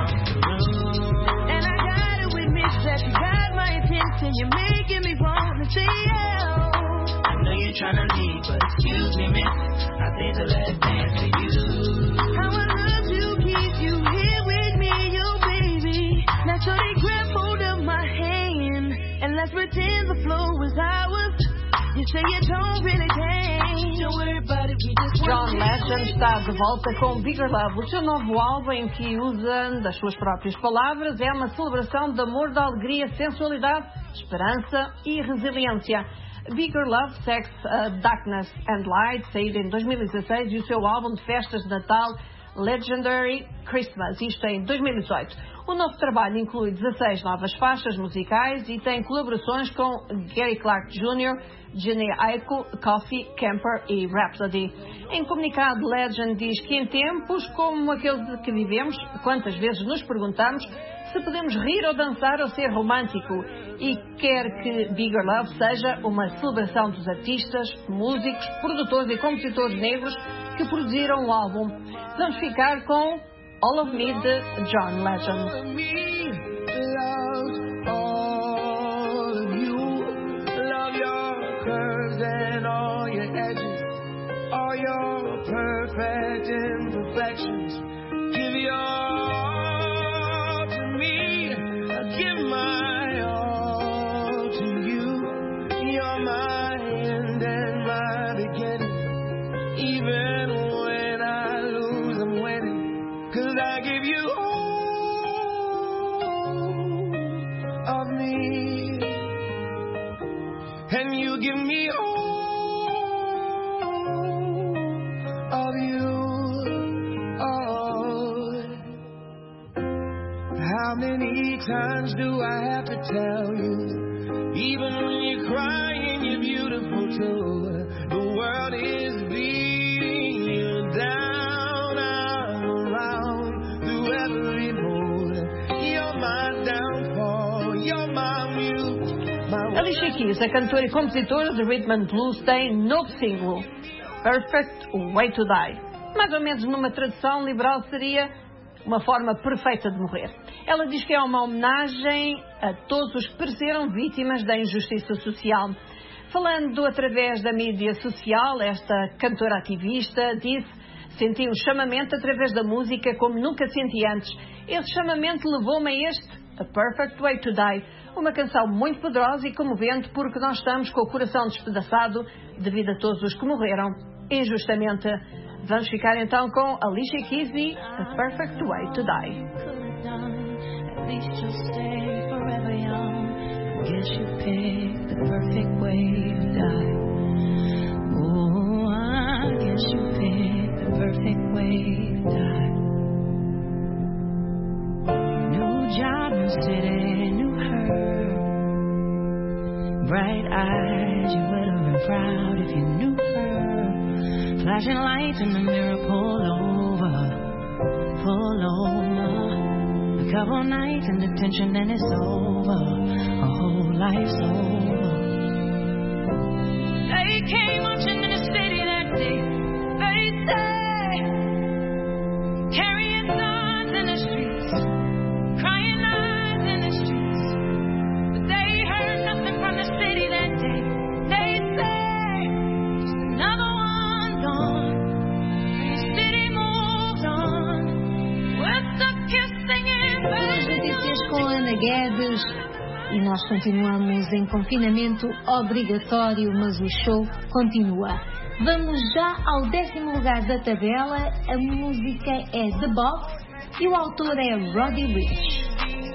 And I gotta admit that you got my attention, you're making me wanna say yeah. I know you're trying to leave, but excuse me, miss, I think the last dance for you. How I love to keep you here with me, you baby. Now shorty grab hold of my hand, and let's pretend the flow was ours. You say you don't really change, don't worry about it, we just John Legend está de volta com Bigger Love, o seu novo álbum em que usa das suas próprias palavras, é uma celebração de amor, de alegria, sensualidade, esperança e resiliência. Bigger Love, Sex, uh, Darkness and Light, saído em dois mil e dezasseis, e o seu álbum de festas de Natal, Legendary Christmas, isto em dois mil e dezoito. O novo trabalho inclui dezasseis novas faixas musicais e tem colaborações com Gary Clark Júnior, Jhené Aiko, Coffee, Camper e Rhapsody. Em comunicado, Legend diz que em tempos como aqueles de que vivemos, quantas vezes nos perguntamos se podemos rir ou dançar ou ser romântico, e quer que Bigger Love seja uma celebração dos artistas, músicos, produtores e compositores negros que que produziram o álbum. Vamos ficar com All of Me de John Legend. Perfect imperfections. Give your all to me. I give my all to you. You're my end and my beginning. Even when I lose, I'm winning. 'Cause I give you all of me. And you give me all of you. Oh, how many times do I have to tell you? Even when you're crying, you're beautiful too. The world is beating you down, I'm around through every mood. You're my downfall, you're my muse, my... Alicia Keys, a cantora e compositora de Rhythm and Blues, tem novo single, Perfect Way to Die. Mais ou menos numa tradução liberal seria uma forma perfeita de morrer. Ela diz que é uma homenagem a todos os que pereceram vítimas da injustiça social. Falando através da mídia social, esta cantora ativista disse: senti um chamamento através da música como nunca senti antes. Esse chamamento levou-me a este, A Perfect Way to Die, uma canção muito poderosa e comovente porque nós estamos com o coração despedaçado devido a todos os que morreram injustamente. Vamos ficar então com Alicia Keys e A Perfect Way to Die. At least you'll stay forever young. Guess you picked the perfect way to die. Oh, I guess you picked the perfect way to die. New job, new city, new her. Bright eyes, you would have been proud if you knew her. Flashing lights in the mirror, pull over, pull over. A couple nights in detention and it's over, a whole life's over. They came marching in the city that day, they say, carrying signs in the streets, crying eyes in the streets. But they heard nothing from the city that day, they say, just another one gone, the city moved on, we're stuck here singing. As notícias com Ana Guedes e nós continuamos em confinamento obrigatório, mas o show continua. Vamos já ao décimo lugar da tabela. A música é The Box e o autor é Roddy Ricch.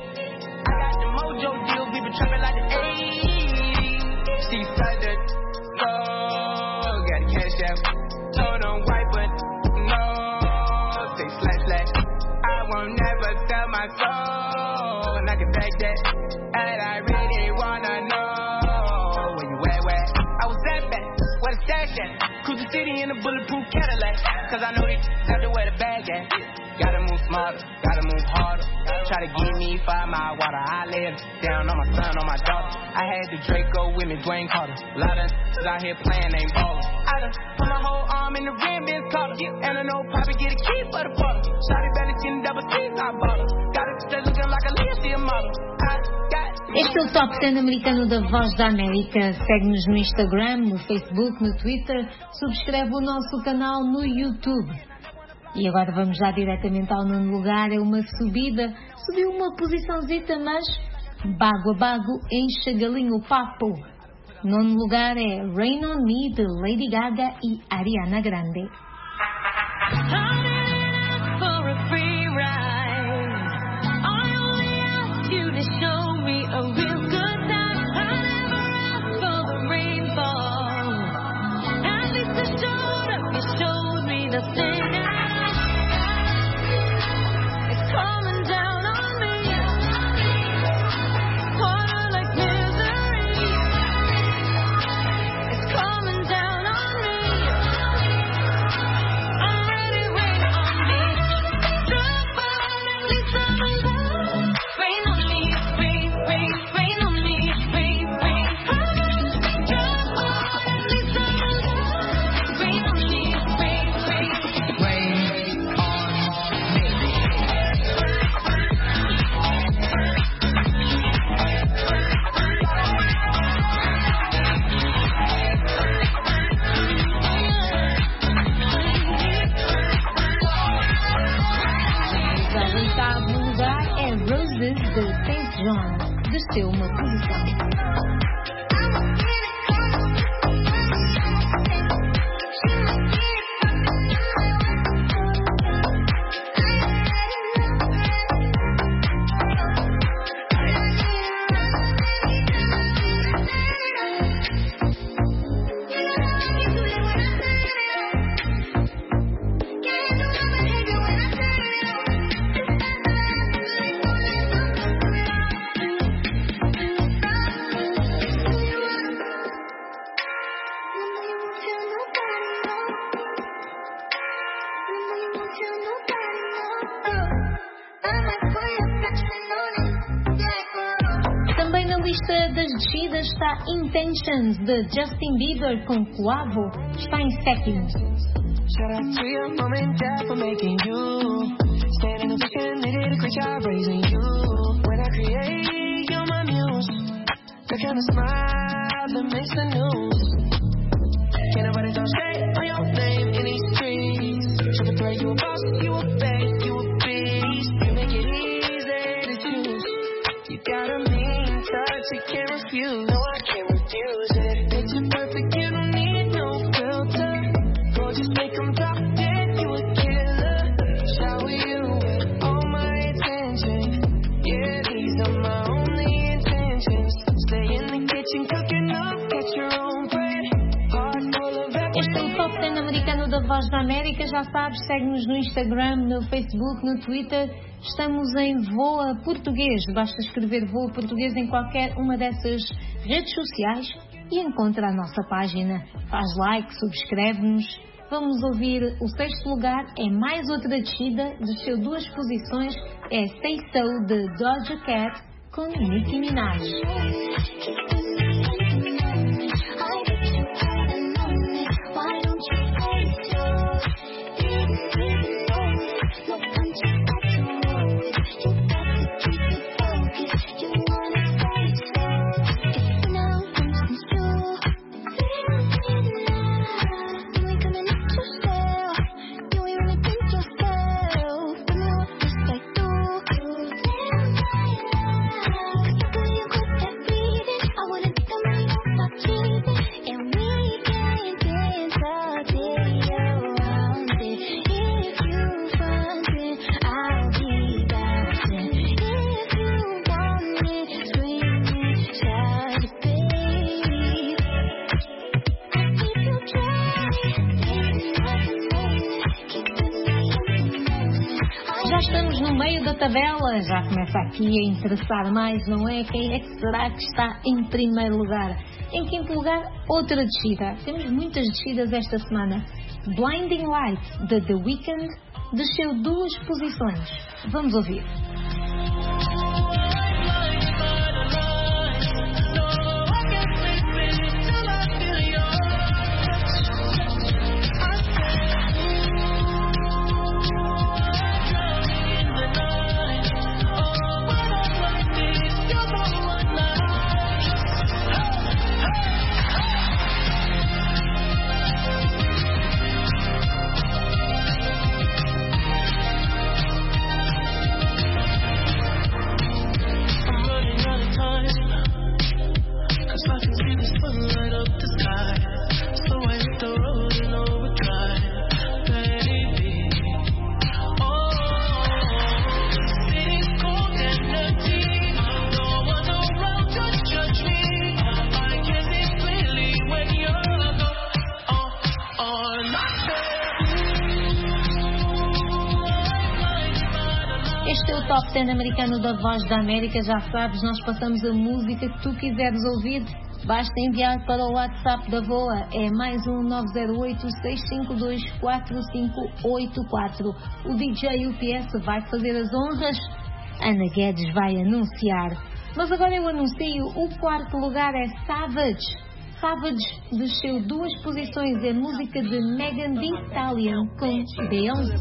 Cruise the city in a bulletproof Cadillac, cause I know they got to wear the bag at. Gotta move smarter, gotta move harder. Try to give me five mile water, I lay it down on my son, on my daughter. I had the Draco with me, Dwayne Carter. A lot of out here playing, ain't ballin'. I done put my whole arm in the rim, Benz collar. And I know Poppy get a key for the bottle. Shotty belly skin double C's, I bought her. Got it straight looking like a Leah model. I got Este é o Top dez americano da Voz da América. Segue-nos no Instagram, no Facebook, no Twitter. Subscreve o nosso canal no YouTube. E agora vamos já diretamente ao nono lugar. É uma subida. Subiu uma posiçãozita, mas bago a bago enche galinho o papo. Nono lugar é Rain on Me, de Lady Gaga e Ariana Grande. A real good time. I never asked for the rainfall. At least I showed up. You showed me the thing. It's coming down on me. Water like misery. It's coming down on me. I'm ready, rain oitavo lugar é Roses de Saint John. Desceu uma posição. Das descidas está Intentions de Justin Bieber com Quavo, está em sétimo. Shout out to your mom and dad for making you. Stand in the vision, they did a great job raising you. When I create, you're my muse. The kind of smile that makes the news. Can't nobody talk shit on your name in these streets. Should play you a boss, you a fake, you a beast. You make it easy to choose. You got a mean touch, you can't refuse. No, I can't refuse it. Picture perfect, you don't need no filter. Go just make them drop dead, you a killer. Shower you with all my attention. Yeah, these are my only intentions. Stay in the kitchen, cooking up, get your own bread. Heart full of everything. Este é o Top dez americano da Voz da América. Já sabes, segue-nos no Instagram, no Facebook, no Twitter. Estamos em Voa Português. Basta escrever Voa Português em qualquer uma dessas redes sociais e encontra a nossa página. Faz like, subscreve-nos. Vamos ouvir o sexto lugar. É mais outra descida. Desceu duas posições. É Say So de Doja Cat com Nicki Minaj. Tabela, já começa aqui a interessar mais, não é? Quem é que será que está em primeiro lugar? Em quinto lugar, outra descida. Temos muitas descidas esta semana. Blinding Lights, de The Weeknd, desceu duas posições. Vamos ouvir. Top dez americano da Voz da América. Já sabes, nós passamos a música que tu quiseres ouvir. Basta enviar para o WhatsApp da Voa. É mais um nove zero oito, seis cinco dois, quatro cinco oito quatro. O D J U P S vai fazer as honras. Ana Guedes vai anunciar. Mas agora eu anuncio. O quarto lugar é Savage. Savage desceu duas posições. É música de Megan Thee Stallion com Beyoncé.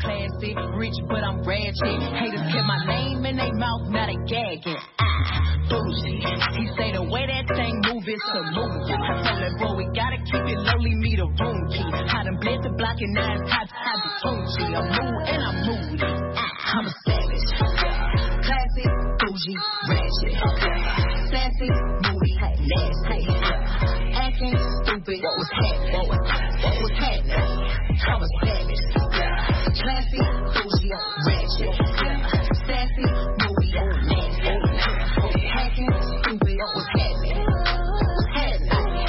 He say the way that thing move is a movie. I told that boy we gotta keep it lowly, me the room key. I done bled the block and now it's hot, hot the Gucci. I'm mood and I'm moody. I'm a savage. ratchet, yeah. Sassy, moody, nasty, hacking, stupid, what's happening? What's happening?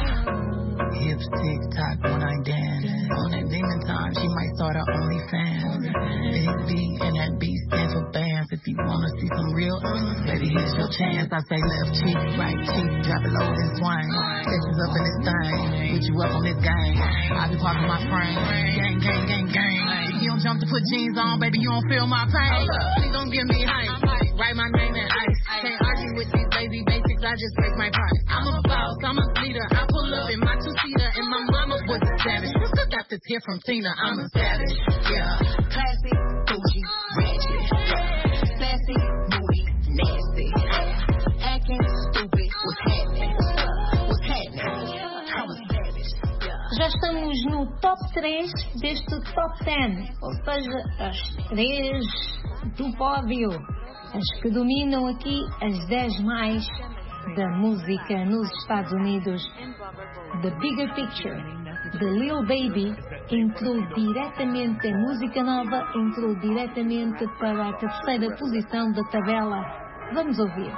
Hips tick tock when I dance. On that demon time, she might start her OnlyFans. Big B and that B stands for bands. If you wanna see some real, baby, here's your chance. I say left cheek, right cheek, drop it low and swing. Catches up in this thing, put you up on this game. I be parking my frame, gang, gang, gang, gang. If you don't jump to put jeans on, baby, you don't feel my pain. Please don't give me hype, write my name in ice. Can't argue with these lazy basics, I just break my price. I'm a boss, I'm a leader, I pull up in my two-seater, and my mama was a savage. Got this here from Tina, I'm a savage, yeah. Classy, bougie, ratchet, yeah. Sassy, moody, nasty, yeah. Acting stupid, what's happening? What's happening? I'm a savage, yeah. Já estamos no top três deste top dez, ou seja, as três do pódio, as que dominam aqui as dez mais da música nos Estados Unidos. The Bigger Picture, de Lil Baby, entrou diretamente, a música nova entrou diretamente para a terceira posição da tabela. Vamos ouvir.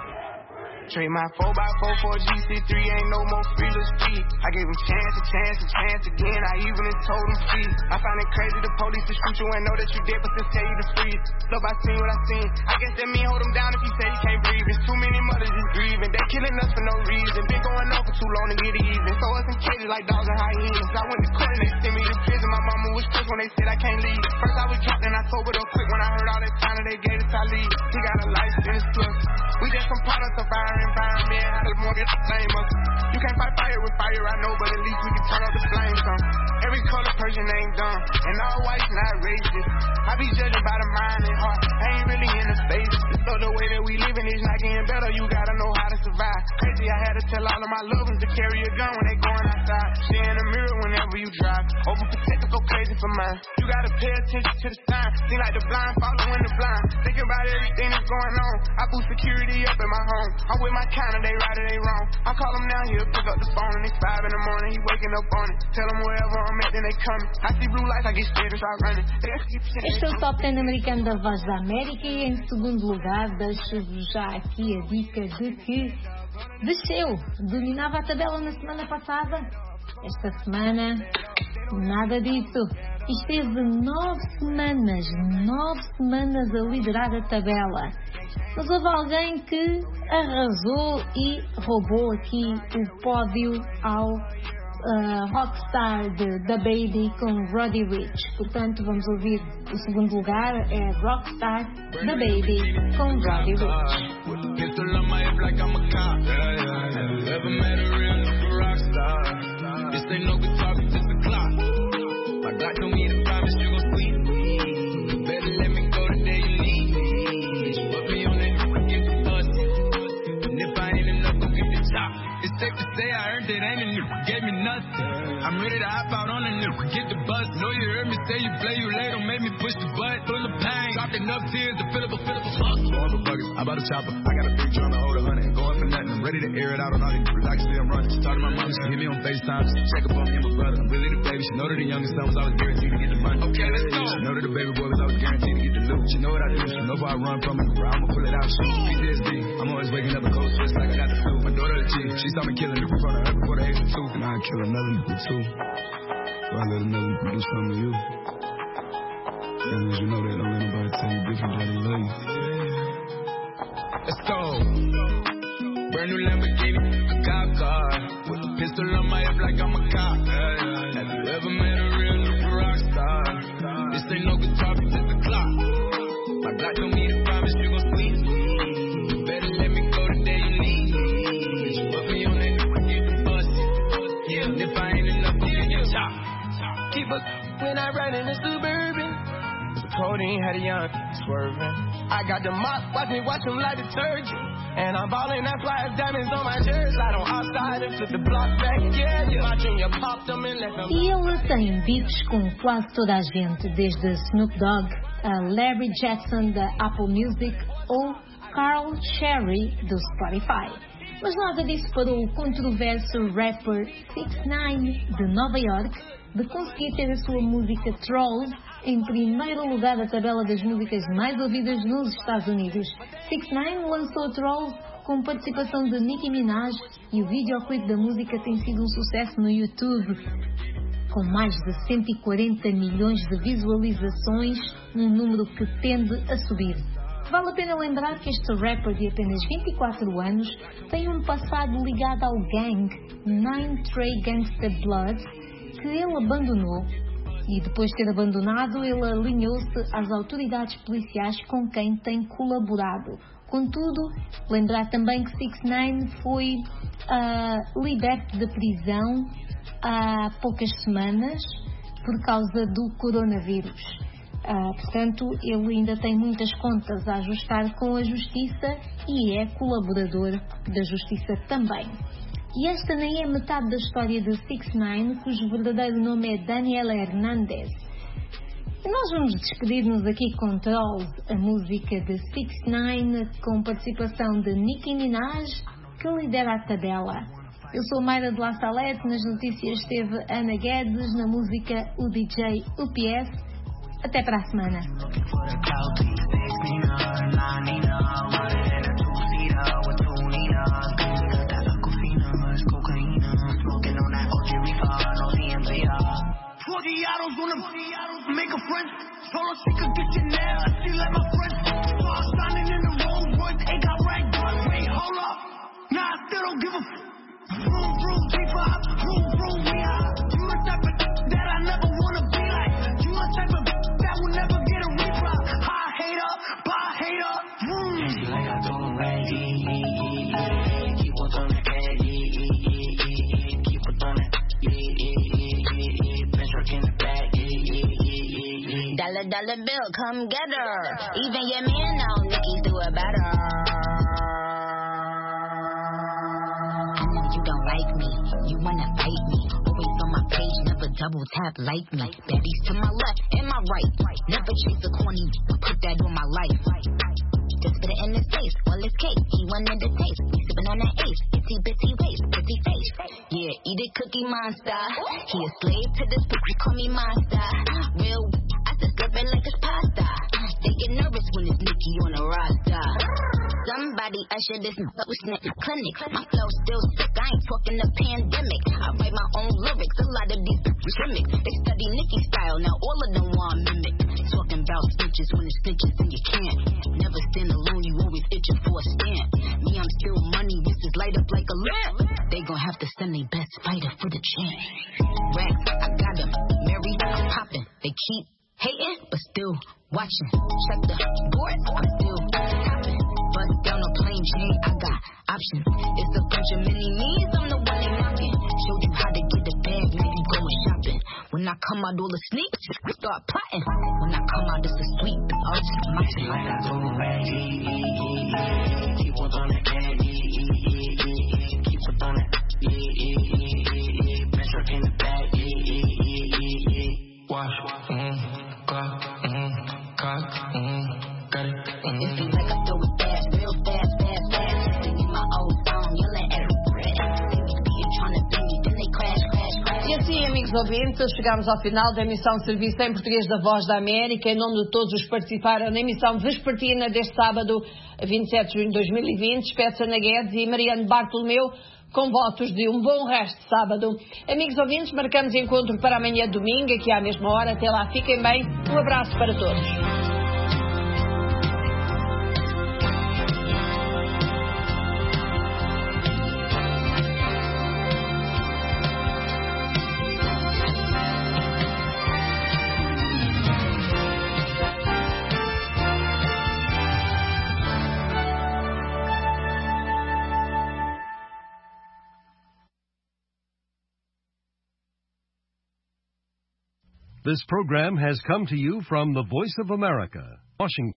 Trade my four by four for G C three, ain't no more feelers free. I gave him chance, a chance, a chance again. I even told him see. I find it crazy the police to shoot you and know that you dead, but still tell you to freeze. Look, I seen what I seen. I guess that mean hold him down if he say he can't breathe. It's too many mothers just grieving. They killing us for no reason. Been going on for too long to get even. Throw us in cages like dogs and hyenas. I went to court and they sent me to prison. My mama was pissed when they said I can't leave. First I was drunk and I sobered up quick when I heard all that time that they gave us I leave. He got a life sentence plus. We just some products of fire environment. How the more get the same up. You can't fight fire with fire, I know, but at least we can turn up the flames on. Every color person ain't dumb, and all whites not racist. I be judging by the mind and heart, I ain't really in the face. So the way that we living is not getting better, you gotta know how to survive. Crazy, I had to tell all of my loved ones to carry a gun when they going outside. Stay in the mirror whenever you drive. Overprotected, go crazy for mine. You gotta pay attention to the sign. Seem like the blind following the blind. Think about everything that's going on. I boost security up in my home. I'm with my kind of they right or they wrong. I call them now, he'll pick up the phone and it's five in the morning. He waking up on it. Tell them wherever I'm at, then they coming. I see blue lights, I get scared and start running. Este é o Top dez americano da Voz da América e em segundo lugar deixo-vos já aqui a dica de que desceu, dominava a tabela na semana passada. Esta semana, nada disso. Esteve nove semanas, nove semanas a liderar a tabela. Mas houve alguém que arrasou e roubou aqui o pódio ao uh, Rockstar de The Baby com Roddy Ricch. Portanto, vamos ouvir o segundo lugar, é Rockstar, The Baby com Roddy Ricch. I'm ready to hop out on a new, get the bus. Know you heard me say you play, you late, don't make me push the butt. Full of pain, dropped enough tears to fill up a fill up a fuck. Going for buckets, I bought a chopper. I got a big drum to hold a hundred. Going for nothing, I'm ready to air it out on all these relax, I'm running. She talked to my mom, she hit me on FaceTime. She check up on me and my brother. I'm really the baby. She know that the youngest son was always guaranteed to get the money. Okay, let's go. She know that the baby boy was always guaranteed to get the loot. She know what I do, she know if I run from it, bro, I'ma pull it out, shoot. P T S D, I'm always waking up a cold sweats like I got the flu. My daughter the chief, she saw me killing niggas before the her before the age of two. And I kill another nigga too. So I let another nigga do something to you. And as you know that, don't let nobody tell you different that they love you. Let's go. Brand new Lamborghini, a cop car. With a pistol on my hip like I'm a cop. Have you ever met a real rock star? This ain't no guitar, it's just a clock. My Glock don't need a promise, you gon' sleep. You better let me go the day you leave. You put me on that, you get the bus. Yeah, and if I ain't enough, I'll get your top. Keep up when I ride in the Suburban. Codeine had a young swerving. I got the mop, watch me watch him like detergent. And I'm ballin', that's why it's diamonds on my jersey. I don't outside and flip the block back, yeah, yeah. My junior popped them and left them. E ele tem beats com quase toda a gente, desde Snoop Dogg a Larry Jackson da Apple Music ou Carl Cherry do Spotify. Mas nada disso parou o controverso rapper six nine de Nova York de conseguir ter a sua música Trolls em primeiro lugar da tabela das músicas mais ouvidas nos Estados Unidos. six nine lançou Trolls com participação de Nicki Minaj e o videoclipe da música tem sido um sucesso no YouTube, com mais de cento e quarenta milhões de visualizações, um número que tende a subir. Vale a pena lembrar que este rapper de apenas vinte e quatro anos tem um passado ligado ao gang Nine Trey Gangsta Bloods, que ele abandonou, e depois de ter abandonado, ele alinhou-se às autoridades policiais com quem tem colaborado. Contudo, lembrar também que six nine foi uh, liberto da prisão há poucas semanas por causa do coronavírus. Uh, portanto, ele ainda tem muitas contas a ajustar com a justiça e é colaborador da justiça também. E esta nem é metade da história de six nine, cujo verdadeiro nome é Daniela Hernandez. E nós vamos despedir-nos aqui com Trolls, a música de six nine, com participação de Nicki Minaj, que lidera a tabela. Eu sou Mayra de La Salette, nas notícias esteve Ana Guedes, na música o D J U P S. Até para a semana. forty autos on the make a friend. Told her she could get your nail. She let my friend. Saw her shining in the Rolls Royce. Ain't got rag guns. Wait, hold up. Nah, I still don't give a f. Vroom, vroom, G five. Vroom, vroom, we high. You the type of that I never wanna be like. You the type of that will never get a reply. High hater, bye hater. Vroom. She like I told her, right? Keep on on that. Keep on on that. Dollar, dollar bill, come get her. Even your man know Nicki do it better. I know you don't like me, you wanna fight me. Always on my page, never double tap like me. Baddies to my left and my right. Never chase a corny, put that on my life. Just put it in his face, all his cake. He wanted the taste, we sippin' on that ace. Itsy bitsy waist, pretty face. Yeah, eat it, Cookie Monster. He a slave to this pussy, call me Monster. Real, I just slip it like it's pasta. They get nervous when it's Nicki on the roster. Somebody usher this snip clinic. My flow still sick, I ain't talking the pandemic. I write my own lyrics, a lot of these gimmicks. They study Nicki style, now all of them want mimic. Talking about snitches when it's snitches and you can't. Never stand alone, you always itching for a stamp. Me, I'm still money, this is light up like a lamp. They gon' have to send their best fighter for the champ. Racks, I got them, Mary, I'm popping. They keep hating, but still watching. Check the board, I'm still tapping. Bust down a plain chain, I got options. It's a bunch of mini me's, I'm the one they mocking. Showed you how to get the bag, now you going shopping. When I come out, all the sneaks start plotting. When I come out, it's a sweet, I'll just mocking. Like I told her, keep on on that candy. Keep on that, pressure in the bag. Wash, mm, clock, mm, cock, mm, got it. Mm. It seems like I throw it fast, real fast, fast, fast. Singing my old song, yelling at the bread. They be being trying to beat me, then they crash, crash, crash. E assim, amigos ouvintes, chegamos ao final da emissão de serviço em português da Voz da América. Em nome de todos os que participaram na emissão vespertina deste sábado, vinte e sete de junho de dois mil e vinte, Espécie Ana Guedes e Mariano Bartolomeu, com votos de um bom resto de sábado. Amigos ouvintes, marcamos encontro para amanhã domingo, aqui à mesma hora. Até lá, fiquem bem. Um abraço para todos. This program has come to you from the Voice of America, Washington.